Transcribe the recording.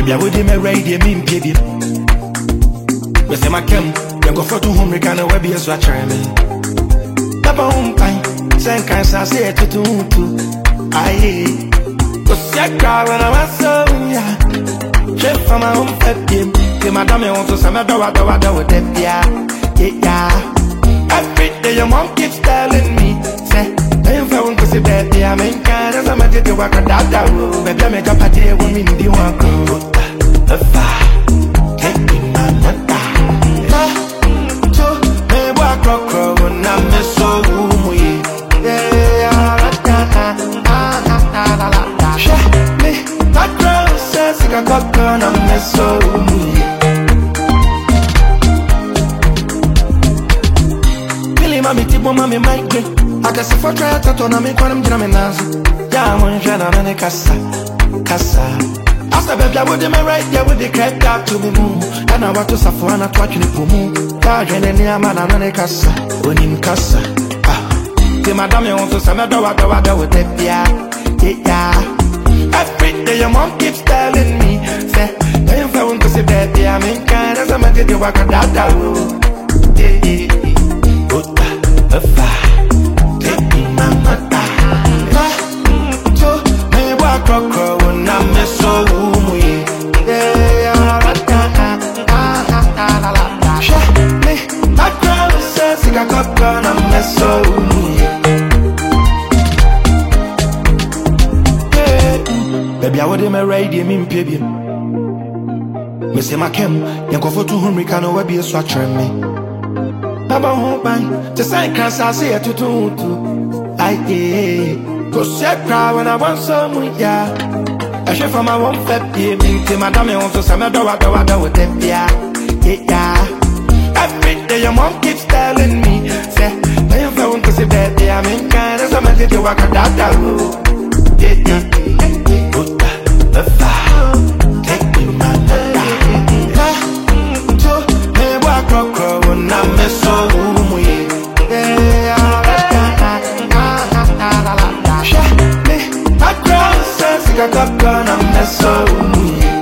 Baby, I would him a radio, me baby. We say my cam, you go for 200 kind of webby as watch me. Papa home pine, send kind of say to two. Aye, go see a crowd when I was so yeah. Chef from my home fed game. Say my damn, want to some other with them, yeah. Every day your mom keeps telling me, say, I'm going to see that they are making kind of somebody to work at that room. Maybe I make up a day when we need you one go. A fire, taking my mother. Me walk crow, and I'm so we. Me, that girl says I got gone, I'm so we. Mami tipo mami migraine. I can see for try to turn on me when I'm drumming nazi. Yeah, I'm on Jana and a casa. After baby, I would do my right there with the crack up to me move. And I want to suffer and I watch you pumu. Kajan and the man and a casa. When in casa. The madame wants to some other with the yeah. Every day your mom keeps telling me, say, I'm going to see that I'm in kind of somebody to work at that room. A fire, taking my mother. So, me walk crow, and I'm so we. Me, that girl says I got gone, I'm so we. Baby, I would him a radio, me baby. Me say my cam, you go for 200 can over be a swatch me. Baba home bang, just like cancer say to Aye, go set crowd when I want some, yeah. I should from my one fat baby, madame wants to some other with them, yeah. Every day your mom keeps telling me, say, I'm going to see that they are in kind of somebody to work at that road. The fire, take me my mother. Me walk crow, and I'm so I got gone, I'm so